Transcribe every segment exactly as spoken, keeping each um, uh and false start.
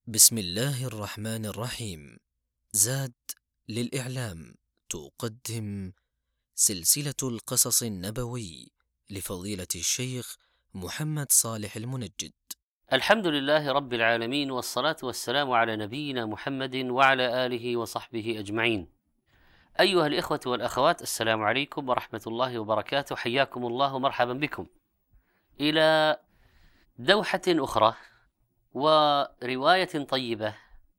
بسم الله الرحمن الرحيم. زاد للإعلام تقدم سلسلة القصص النبوي لفضيلة الشيخ محمد صالح المنجد. الحمد لله رب العالمين، والصلاة والسلام على نبينا محمد وعلى آله وصحبه أجمعين. أيها الإخوة والأخوات، السلام عليكم ورحمة الله وبركاته، حياكم الله ومرحبا بكم إلى دوحة أخرى ورواية طيبة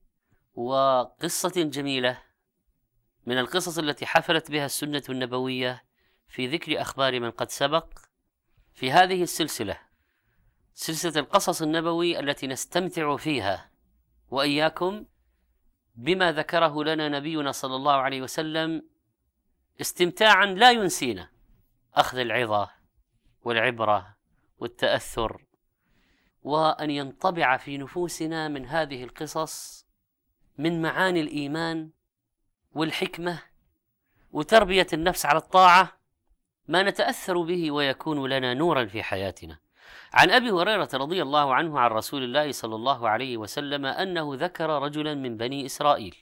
وقصة جميلة من القصص التي حفلت بها السنة النبوية في ذكر أخبار من قد سبق في هذه السلسلة، سلسلة القصص النبوي التي نستمتع فيها وإياكم بما ذكره لنا نبينا صلى الله عليه وسلم استمتاعا لا ينسينا أخذ العظة والعبرة والتأثر، وأن ينطبع في نفوسنا من هذه القصص من معاني الإيمان والحكمة وتربية النفس على الطاعة ما نتأثر به ويكون لنا نورا في حياتنا. عن أبي هريرة رضي الله عنه عن رسول الله صلى الله عليه وسلم أنه ذكر رجلا من بني إسرائيل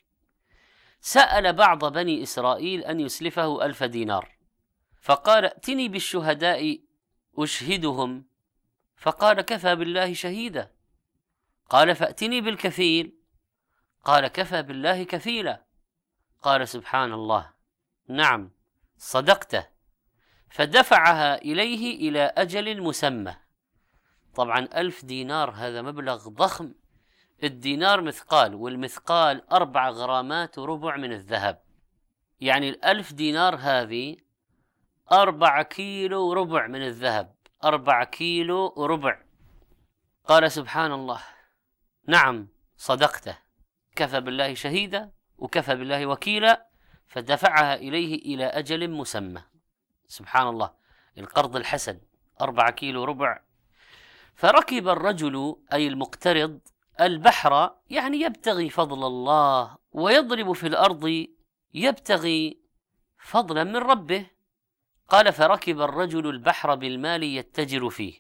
سأل بعض بني إسرائيل أن يسلفه ألف دينار، فقال: ائتني بالشهداء أشهدهم، فقال: كفى بالله شهيدا. قال: فأتني بالكفيل، قال: كفى بالله كفيلا. قال: سبحان الله، نعم صدقته. فدفعها إليه إلى أجل مسمى. طبعا ألف دينار هذا مبلغ ضخم، الدينار مثقال، والمثقال أربع غرامات وربع من الذهب، يعني الألف دينار هذه أربع كيلو وربع من الذهب، أربع كيلو وربع. قال: سبحان الله، نعم صدقته، كفى بالله شهيدا وكفى بالله وكيلا. فدفعها إليه إلى أجل مسمى. سبحان الله، القرض الحسن أربع كيلو ربع. فركب الرجل أي المقترض البحر، يعني يبتغي فضل الله ويضرب في الأرض يبتغي فضلا من ربه. قال: فركب الرجل البحر بالمال يتجر فيه،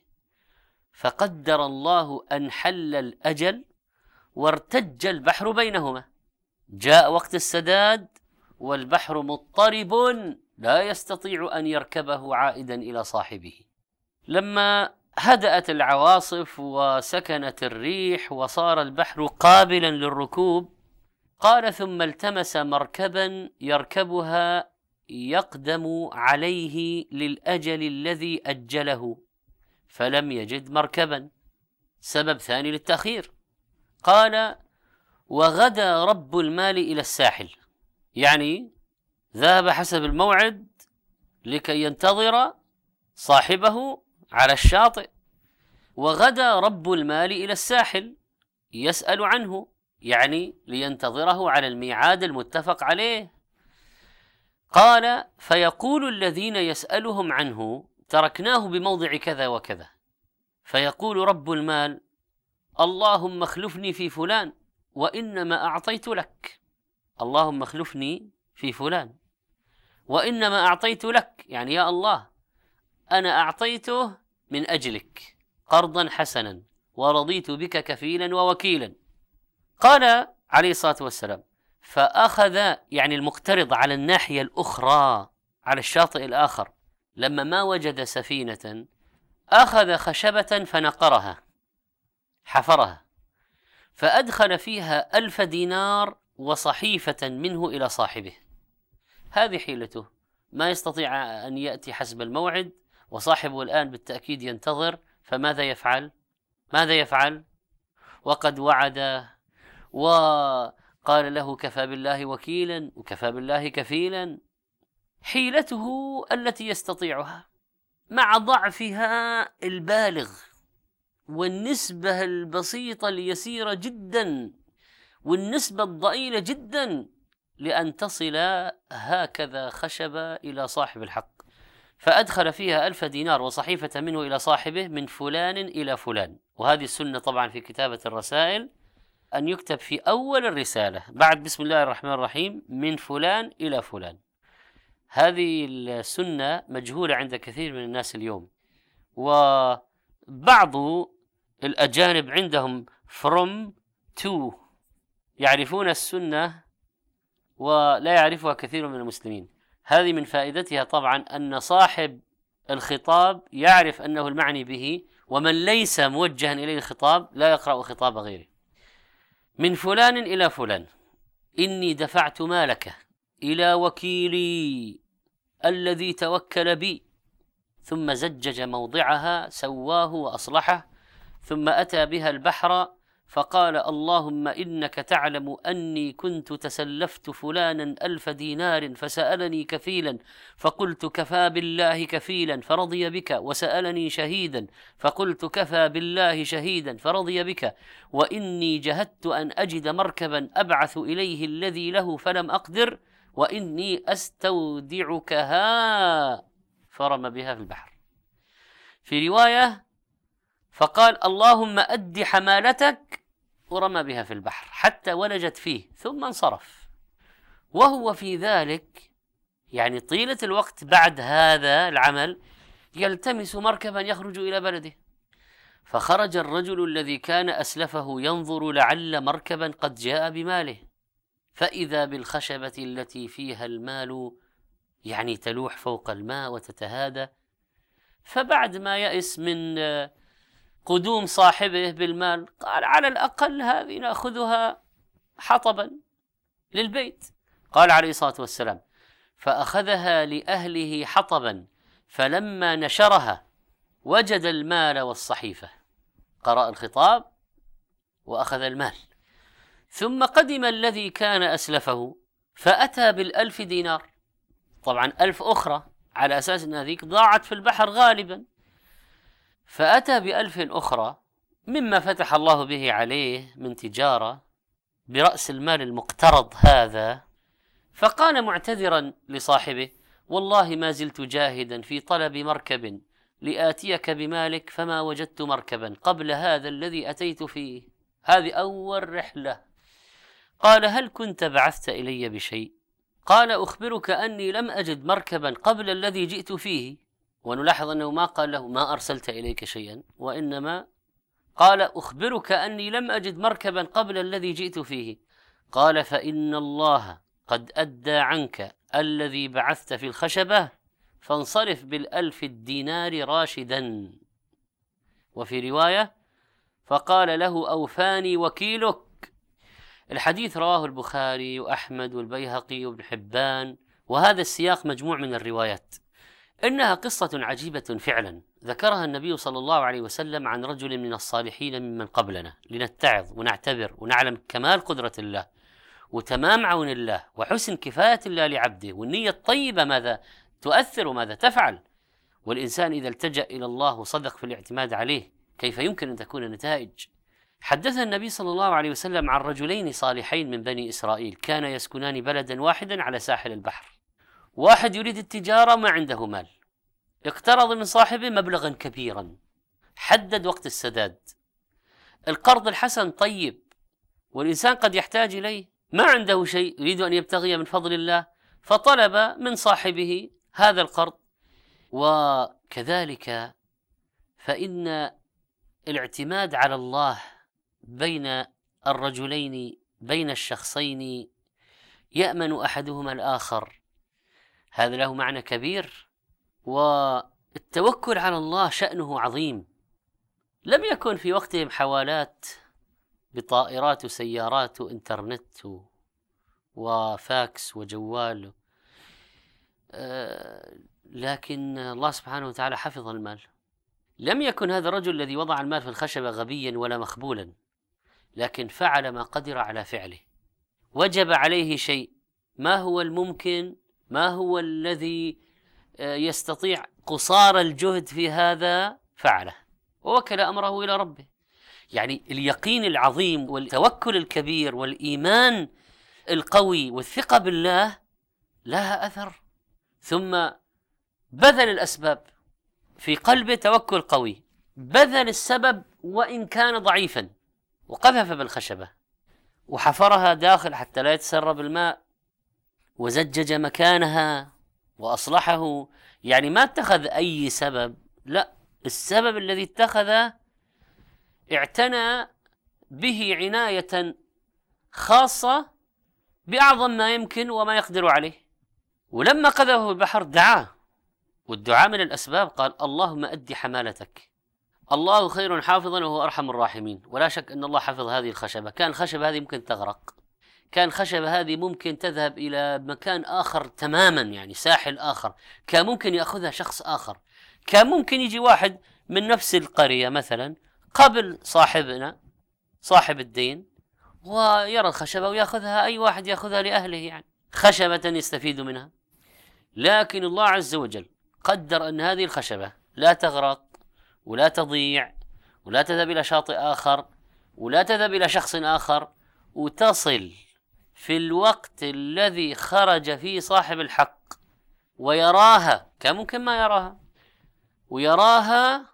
فقدر الله أن حل الأجل وارتج البحر بينهما. جاء وقت السداد والبحر مضطرب لا يستطيع أن يركبه عائدا إلى صاحبه. لما هدأت العواصف وسكنت الريح وصار البحر قابلا للركوب، قال: ثم التمس مركبا يركبها يقدم عليه للأجل الذي أجله، فلم يجد مركبا، سبب ثاني للتأخير. قال: وغدا رب المال إلى الساحل، يعني ذهب حسب الموعد لكي ينتظر صاحبه على الشاطئ. وغدا رب المال إلى الساحل يسأل عنه، يعني لينتظره على الميعاد المتفق عليه. قال: فيقول الذين يسألهم عنه: تركناه بموضع كذا وكذا. فيقول رب المال: اللهم اخلفني في فلان وإنما أعطيت لك. اللهم اخلفني في فلان وإنما أعطيت لك، يعني يا الله أنا أعطيته من أجلك قرضا حسنا ورضيت بك كفيلا ووكيلا. قال عليه الصلاة والسلام: فأخذ، يعني المقترض على الناحية الأخرى على الشاطئ الآخر، لما ما وجد سفينة أخذ خشبة فنقرها، حفرها، فأدخل فيها ألف دينار وصحيفة منه إلى صاحبه. هذه حيلته، ما يستطيع أن يأتي حسب الموعد، وصاحبه الآن بالتأكيد ينتظر، فماذا يفعل؟ ماذا يفعل؟ وقد وعد وقال له: كفى بالله وكيلا وكفى بالله كفيلا. حيلته التي يستطيعها مع ضعفها البالغ والنسبة البسيطة اليسيرة جدا والنسبة الضئيلة جدا لأن تصل هكذا خشبة إلى صاحب الحق. فأدخل فيها ألف دينار وصحيفة منه إلى صاحبه من فلان إلى فلان. وهذه السنة طبعا في كتابة الرسائل، أن يكتب في أول الرسالة بعد بسم الله الرحمن الرحيم: من فلان إلى فلان. هذه السنة مجهولة عند كثير من الناس اليوم، وبعض الأجانب عندهم from تو يعرفون السنة ولا يعرفها كثير من المسلمين. هذه من فائدتها طبعا أن صاحب الخطاب يعرف أنه المعني به، ومن ليس موجها إليه الخطاب لا يقرأ خطاب غيره. من فلان إلى فلان إني دفعت مالك إلى وكيلي الذي توكل بي، ثم زجج موضعها سواه وأصلحه، ثم أتى بها البحر فقال اللهم إنك تعلم أني كنت تسلفت فلانا ألف دينار فسألني كفيلا فقلت كفى بالله كفيلا فرضي بك، وسألني شهيدا فقلت كفى بالله شهيدا فرضي بك، وإني جهدت أن أجد مركبا أبعث إليه الذي له فلم أقدر، وإني أستودعكها، فرم بها في البحر. في رواية فقال اللهم أد حمالتك، ورمى بها في البحر حتى ولجت فيه ثم انصرف. وهو في ذلك يعني طيلة الوقت بعد هذا العمل يلتمس مركبا يخرج إلى بلده، فخرج الرجل الذي كان أسلفه ينظر لعل مركبا قد جاء بماله، فإذا بالخشبة التي فيها المال يعني تلوح فوق الماء وتتهادى. فبعد ما يأس من قدوم صاحبه بالمال قال على الأقل هذه نأخذها حطبا للبيت. قال عليه الصلاة والسلام فأخذها لأهله حطبا، فلما نشرها وجد المال والصحيفة، قرأ الخطاب وأخذ المال. ثم قدم الذي كان أسلفه فأتى بالألف دينار، طبعا ألف أخرى على أساس أن هذيك ضاعت في البحر غالبا، فأتى بألف أخرى مما فتح الله به عليه من تجارة برأس المال المقترض هذا. فقال معتذرا لصاحبه والله ما زلت جاهدا في طلب مركب لآتيك بمالك فما وجدت مركبا قبل هذا الذي أتيت فيه، هذه أول رحلة. قال هل كنت بعثت إلي بشيء؟ قال أخبرك أني لم أجد مركبا قبل الذي جئت فيه. ونلاحظ أنه ما قال له ما أرسلت إليك شيئا، وإنما قال أخبرك أني لم أجد مركبا قبل الذي جئت فيه. قال فإن الله قد أدى عنك الذي بعثت في الخشبة، فانصرف بالألف الدينار راشدا. وفي رواية فقال له أوفاني وكيلك. الحديث رواه البخاري وأحمد والبيهقي وابن حبان، وهذا السياق مجموع من الروايات. إنها قصة عجيبة فعلا ذكرها النبي صلى الله عليه وسلم عن رجل من الصالحين ممن قبلنا لنتعظ ونعتبر ونعلم كمال قدرة الله وتمام عون الله وحسن كفاية الله لعبده، والنية الطيبة ماذا تؤثر وماذا تفعل. والإنسان إذا التجأ إلى الله وصدق في الاعتماد عليه كيف يمكن أن تكون نتائج. حدث النبي صلى الله عليه وسلم عن رجلين صالحين من بني إسرائيل كانا يسكنان بلدا واحدا على ساحل البحر. واحد يريد التجارة ما عنده مال، اقترض من صاحبه مبلغا كبيرا، حدد وقت السداد. القرض الحسن طيب والإنسان قد يحتاج إليه، ما عنده شيء يريد أن يبتغي من فضل الله، فطلب من صاحبه هذا القرض. وكذلك فإن الاعتماد على الله بين الرجلين بين الشخصين يأمن أحدهما الآخر، هذا له معنى كبير. والتوكل على الله شأنه عظيم. لم يكن في وقتهم حوالات بطائرات وسيارات وإنترنت وفاكس وجوال، أه لكن الله سبحانه وتعالى حفظ المال. لم يكن هذا الرجل الذي وضع المال في الخشبة غبيا ولا مخبولا، لكن فعل ما قدر على فعله. وجب عليه شيء، ما هو الممكن، ما هو الذي يستطيع قصار الجهد في هذا فعله، ووكل أمره إلى ربه. يعني اليقين العظيم والتوكل الكبير والإيمان القوي والثقة بالله لها أثر. ثم بذل الأسباب، في قلبه توكل قوي، بذل السبب وإن كان ضعيفا، وقذف بالخشبة وحفرها داخل حتى لا يتسرب الماء، وزجج مكانها وأصلحه. يعني ما اتخذ أي سبب، لا، السبب الذي اتخذه اعتنى به عناية خاصة بأعظم ما يمكن وما يقدر عليه. ولما قذفه البحر دعاه، والدعاء من الأسباب، قال اللهم أدي حمالتك، الله خير حافظا وهو أرحم الراحمين. ولا شك أن الله حفظ هذه الخشبة. كان الخشبة هذه ممكن تغرق، كان الخشبة هذه ممكن تذهب إلى مكان آخر تماما، يعني ساحل آخر، كان ممكن يأخذها شخص آخر، كان ممكن يجي واحد من نفس القرية مثلا قبل صاحبنا صاحب الدين ويرى الخشبة ويأخذها، أي واحد يأخذها لأهله، يعني خشبة يستفيد منها. لكن الله عز وجل قدر أن هذه الخشبة لا تغرق ولا تضيع ولا تذهب إلى شاطئ آخر ولا تذهب إلى شخص آخر، وتصل في الوقت الذي خرج فيه صاحب الحق ويراها، كان ممكن ما يراها، ويراها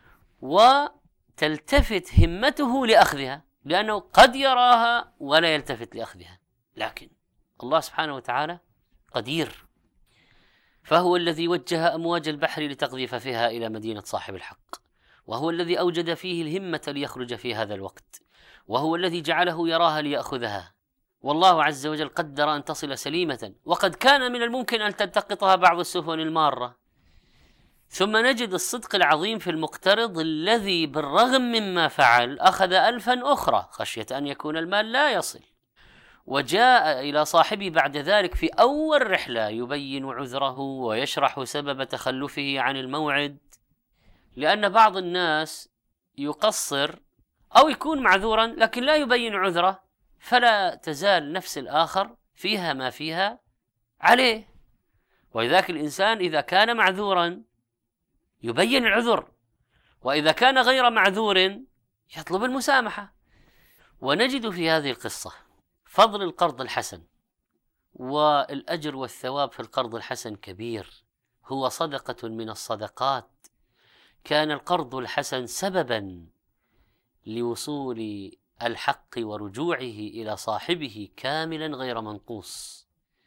وتلتفت همته لأخذها، لأنه قد يراها ولا يلتفت لأخذها. لكن الله سبحانه وتعالى قدير، فهو الذي وجه أمواج البحر لتقذف فيها إلى مدينة صاحب الحق، وهو الذي أوجد فيه الهمة ليخرج في هذا الوقت، وهو الذي جعله يراها ليأخذها. والله عز وجل قدر أن تصل سليمة، وقد كان من الممكن أن تلتقطها بعض السفن المارة. ثم نجد الصدق العظيم في المقترض الذي بالرغم مما فعل أخذ ألفا أخرى خشية أن يكون المال لا يصل، وجاء إلى صاحبه بعد ذلك في أول رحلة يبين عذره ويشرح سبب تخلفه عن الموعد، لأن بعض الناس يقصر أو يكون معذورا لكن لا يبين عذره، فلا تزال نفس الآخر فيها ما فيها عليه. ولذلك الإنسان إذا كان معذورا يبين العذر، وإذا كان غير معذور يطلب المسامحة. ونجد في هذه القصة فضل القرض الحسن، والأجر والثواب في القرض الحسن كبير، هو صدقة من الصدقات. كان القرض الحسن سببا لوصول الحق ورجوعه إلى صاحبه كاملا غير منقوص.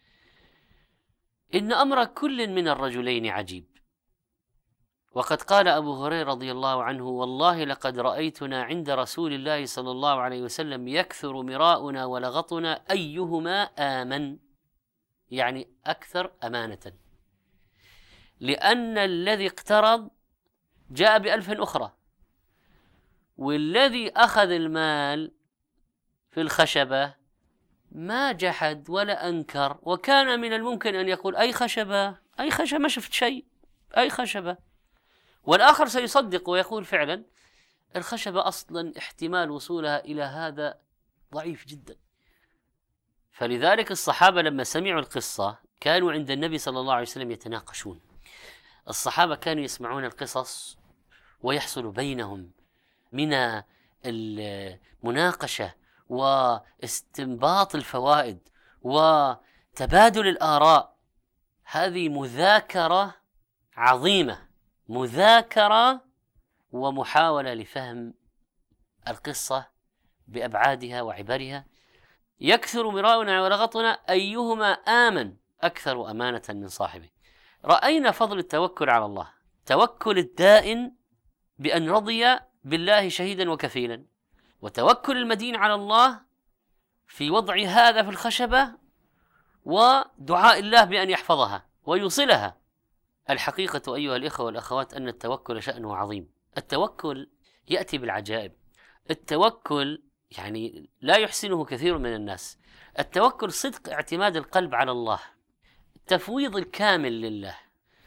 إن أمر كل من الرجلين عجيب. وقد قال أبو هريرة رضي الله عنه والله لقد رأيتنا عند رسول الله صلى الله عليه وسلم يكثر مراؤنا ولغطنا أيهما آمن، يعني أكثر أمانة، لأن الذي اقترض جاء بألف أخرى، والذي أخذ المال في الخشبة ما جحد ولا أنكر، وكان من الممكن أن يقول أي خشبة أي خشبة ما شفت شيء أي خشبة، والآخر سيصدق ويقول فعلا الخشبة أصلا احتمال وصولها إلى هذا ضعيف جدا. فلذلك الصحابة لما سمعوا القصة كانوا عند النبي صلى الله عليه وسلم يتناقشون. الصحابة كانوا يسمعون القصص ويحصل بينهم من المناقشة واستنباط الفوائد وتبادل الآراء. هذه مذاكرة عظيمة، مذاكرة ومحاولة لفهم القصة بأبعادها وعبرها. يكثر مراؤنا ولغطنا أيهما آمن أكثر أمانة من صاحبه. رأينا فضل التوكل على الله، توكل الدائن بأن رضي بالله شهيدا وكفيلا، وتوكل المدين على الله في وضع هذا في الخشبة ودعاء الله بأن يحفظها ويوصلها. الحقيقة أيها الإخوة والأخوات أن التوكل شأنه عظيم. التوكل يأتي بالعجائب. التوكل يعني لا يحسنه كثير من الناس. التوكل صدق اعتماد القلب على الله، التفويض الكامل لله،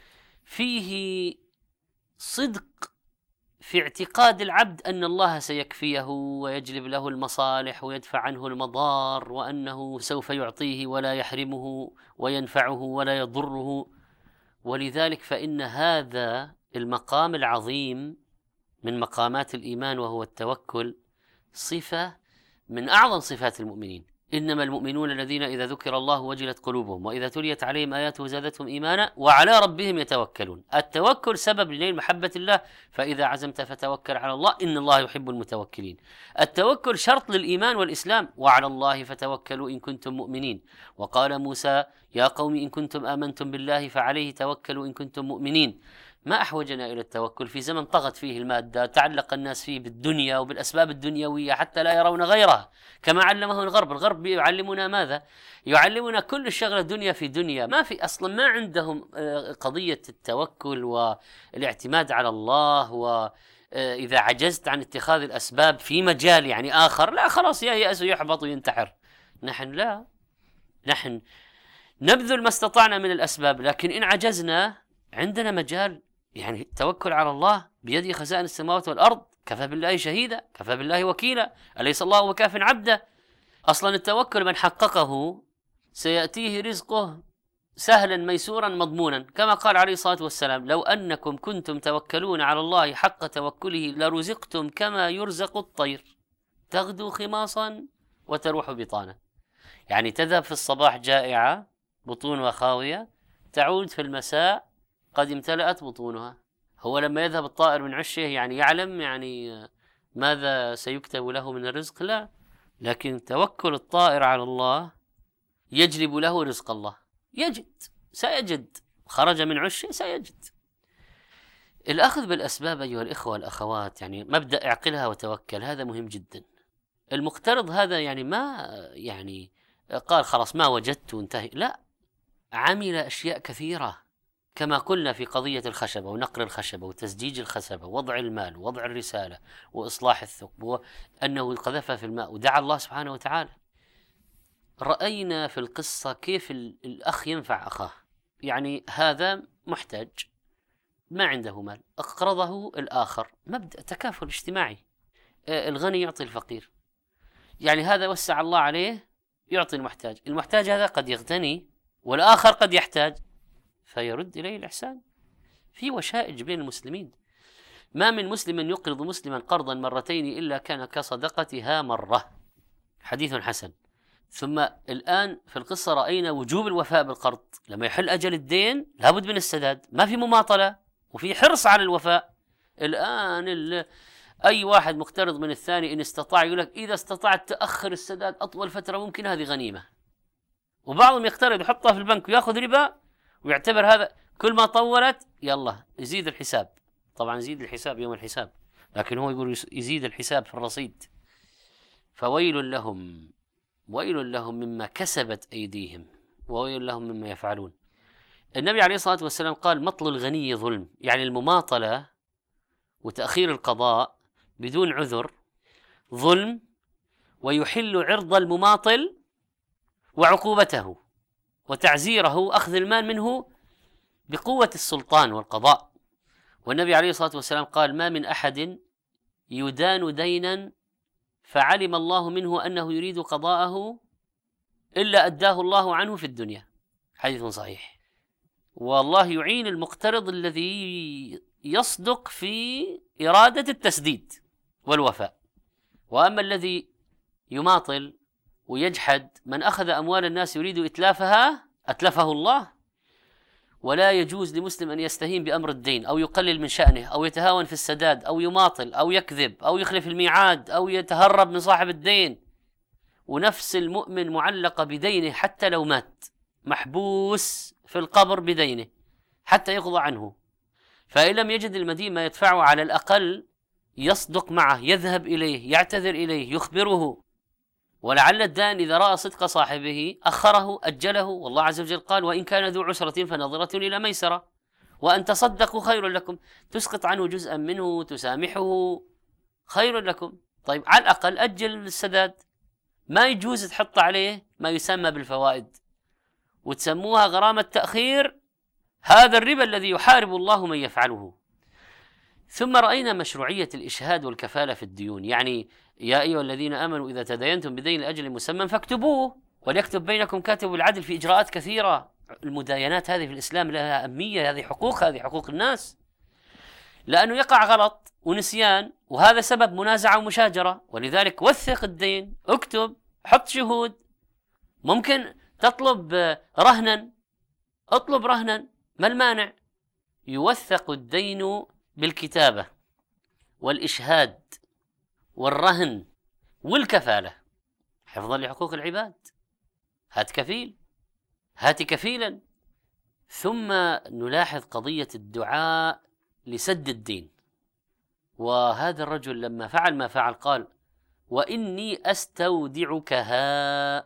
فيه صدق في اعتقاد العبد أن الله سيكفيه ويجلب له المصالح ويدفع عنه المضار، وأنه سوف يعطيه ولا يحرمه وينفعه ولا يضره. ولذلك فإن هذا المقام العظيم من مقامات الإيمان وهو التوكل صفة من أعظم صفات المؤمنين. إنما المؤمنون الذين إذا ذكر الله وجلت قلوبهم وإذا تليت عليهم آياته زادتهم إيمانا وعلى ربهم يتوكلون. التوكل سبب لنيل محبة الله، فإذا عزمت فتوكل على الله إن الله يحب المتوكلين. التوكل شرط للإيمان والإسلام، وعلى الله فتوكلوا إن كنتم مؤمنين. وقال موسى يا قوم إن كنتم آمنتم بالله فعليه توكلوا إن كنتم مؤمنين. ما أحوجنا إلى التوكل في زمن طغت فيه المادة، تعلق الناس فيه بالدنيا وبالأسباب الدنيوية حتى لا يرون غيرها، كما علمه الغرب. الغرب يعلمنا ماذا؟ يعلمنا كل الشغلة دنيا في دنيا، ما في أصلا، ما عندهم قضية التوكل والاعتماد على الله، وإذا عجزت عن اتخاذ الأسباب في مجال يعني آخر لا خلاص ييأس ويحبط وينتحر. نحن لا، نحن نبذل ما استطعنا من الأسباب، لكن إن عجزنا عندنا مجال يعني التوكل على الله. بيده خزائن السماوات والأرض، كفى بالله شهيدا، كفى بالله وكيلا، أليس الله وكاف عبده. أصلا التوكل من حققه سيأتيه رزقه سهلا ميسورا مضمونا، كما قال عليه الصلاة والسلام: لو أنكم كنتم توكلون على الله حق توكله لرزقتم كما يرزق الطير تغدو خماصا وتروح بطانا. يعني تذهب في الصباح جائعة بطونها خاوية، تعود في المساء قد امتلأت بطونها. هو لما يذهب الطائر من عشه يعني يعلم يعني ماذا سيكتب له من الرزق؟ لا، لكن توكل الطائر على الله يجلب له رزق الله، يجد، سيجد، خرج من عشه سيجد. الأخذ بالأسباب أيها الإخوة والأخوات، يعني مبدأ اعقلها وتوكل، هذا مهم جدا. المقترض هذا يعني ما يعني قال خلاص ما وجدت وانتهي، لا، عمل أشياء كثيرة كما قلنا في قضية الخشبة ونقر الخشبة وتزجيج الخشبة ووضع المال ووضع الرسالة وإصلاح الثقب وأنه قذفها في الماء ودعا الله سبحانه وتعالى. رأينا في القصة كيف الأخ ينفع أخاه، يعني هذا محتاج ما عنده مال أقرضه الآخر، مبدأ تكافل اجتماعي، الغني يعطي الفقير، يعني هذا وسع الله عليه يعطي المحتاج، المحتاج هذا قد يغتني والآخر قد يحتاج فيرد إليه الإحسان. في وشائج بين المسلمين، ما من مسلم يقرض مسلما قرضا مرتين إلا كان كصدقتها مرة، حديث حسن. ثم الآن في القصة رأينا وجوب الوفاء بالقرض، لما يحل أجل الدين لابد من السداد، ما في مماطلة وفي حرص على الوفاء. الآن أي واحد مقترض من الثاني إن استطاع يقول لك إذا استطعت تأخر السداد أطول فترة ممكن هذه غنيمة، وبعضهم يقترض يحطها في البنك ويأخذ ربا ويعتبر هذا كل ما طولت يلا يزيد الحساب. طبعا يزيد الحساب يوم الحساب، لكن هو يقول يزيد الحساب في الرصيد. فويل لهم، ويل لهم مما كسبت أيديهم وويل لهم مما يفعلون. النبي عليه الصلاة والسلام قال مطل الغني ظلم، يعني المماطلة وتأخير القضاء بدون عذر ظلم، ويحل عرض المماطل وعقوبته وتعزيره، أخذ المال منه بقوة السلطان والقضاء. والنبي عليه الصلاة والسلام قال ما من أحد يدان دينا فعلم الله منه أنه يريد قضاءه إلا أداه الله عنه في الدنيا، حديث صحيح. والله يعين المقترض الذي يصدق في إرادة التسديد والوفاء. وأما الذي يماطل ويجحد، من أخذ أموال الناس يريد إتلافها أتلفه الله. ولا يجوز لمسلم أن يستهين بأمر الدين أو يقلل من شأنه أو يتهاون في السداد أو يماطل أو يكذب أو يخلف الميعاد أو يتهرب من صاحب الدين. ونفس المؤمن معلقة بدينه حتى لو مات، محبوس في القبر بدينه حتى يقضى عنه، فإن لم يجد المدين ما يدفعه على الأقل يصدق معه، يذهب إليه، يعتذر إليه، يخبره. ولعل الدائن إذا رأى صدق صاحبه أخره أجله، والله عز وجل قال وإن كان ذو عسرة فنظرة إلى ميسرة وأن تصدقوا خير لكم، تسقط عنه جزءا منه تسامحه خير لكم. طيب على الأقل أجل السداد، ما يجوز تحط عليه ما يسمى بالفوائد وتسموها غرامة تأخير، هذا الربا الذي يحارب الله من يفعله. ثم رأينا مشروعية الإشهاد والكفالة في الديون، يعني يا أيها الذين آمنوا إذا تداينتم بدين لأجل مسمى فاكتبوه وليكتب بينكم كاتب بالعدل، في إجراءات كثيرة. المداينات هذه في الإسلام لها أهمية، هذه حقوق، هذه حقوق الناس، لأنه يقع غلط ونسيان وهذا سبب منازعة ومشاجرة. ولذلك وثق الدين، اكتب، حط شهود، ممكن تطلب رهنا، اطلب رهنا، ما المانع؟ يوثق الدين بالكتابة والإشهاد والرهن والكفالة حفظا لحقوق العباد. هات كفيل، هات كفيلا. ثم نلاحظ قضية الدعاء لسد الدين. وهذا الرجل لما فعل ما فعل قال: وإني أستودعكها.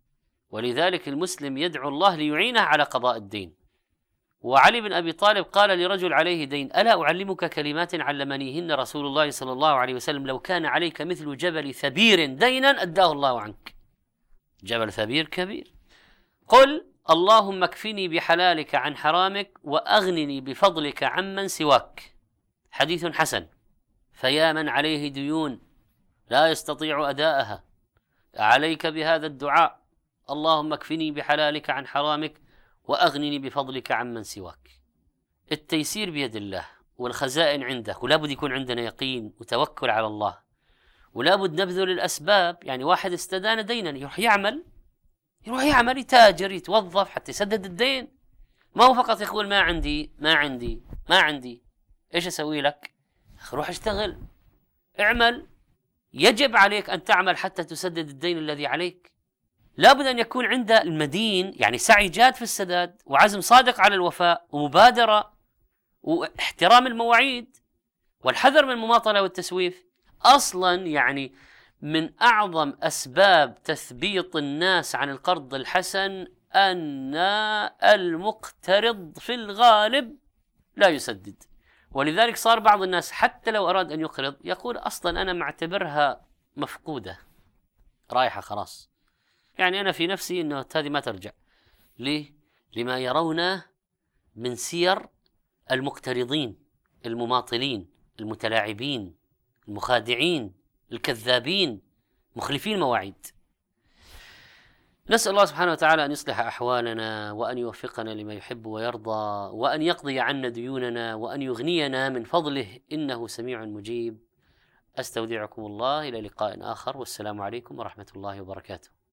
ولذلك المسلم يدعو الله ليعينه على قضاء الدين. وعلي بن أبي طالب قال لرجل عليه دين: ألا أعلمك كلمات علمنيهن رسول الله صلى الله عليه وسلم، لو كان عليك مثل جبل ثبير دينا أداه الله عنك. جبل ثبير كبير. قل: اللهم اكفني بحلالك عن حرامك وأغنني بفضلك عمن سواك. حديث حسن. فيا من عليه ديون لا يستطيع أداءها، عليك بهذا الدعاء: اللهم اكفني بحلالك عن حرامك وأغنني بفضلك عمن سواك. التيسير بيد الله والخزائن عندك، ولا بد يكون عندنا يقين وتوكل على الله، ولا بد نبذل الأسباب. يعني واحد استدان دينا يروح يعمل يروح يعمل يتاجر يتوظف حتى يسدد الدين، ما هو فقط يقول ما عندي ما عندي ما عندي. إيش أسوي لك؟ روح اشتغل، اعمل. يجب عليك أن تعمل حتى تسدد الدين الذي عليك. لابد أن يكون عند المدين يعني سعي جاد في السداد، وعزم صادق على الوفاء، ومبادرة، واحترام المواعيد، والحذر من المماطلة والتسويف. أصلا يعني من أعظم أسباب تثبيط الناس عن القرض الحسن أن المقترض في الغالب لا يسدد. ولذلك صار بعض الناس حتى لو أراد أن يقرض يقول: أصلا أنا معتبرها مفقودة رايحة خلاص، يعني أنا في نفسي أنه هذه ما ترجع. ليه؟ لما يرونه من سير المقترضين المماطلين المتلاعبين المخادعين الكذابين مخلفين المواعيد. نسأل الله سبحانه وتعالى أن يصلح أحوالنا، وأن يوفقنا لما يحب ويرضى، وأن يقضي عنا ديوننا، وأن يغنينا من فضله، إنه سميع مجيب. أستودعكم الله إلى لقاء آخر، والسلام عليكم ورحمة الله وبركاته.